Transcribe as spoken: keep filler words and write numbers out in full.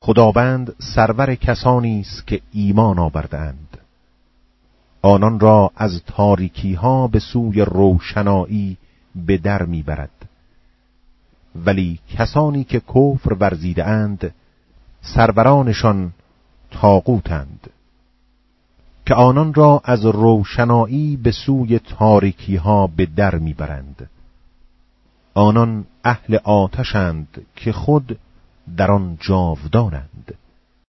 خداوند سرور کسانی است که ایمان آوردند. آنان را از تاریکی ها به سوی روشنایی به در میبرد. ولی کسانی که کفر ورزیده اند سرورانشان طاغوتند که آنان را از روشنایی به سوی تاریکی ها به در میبرند. آنان اهل آتشند که خود در آن جاودانند.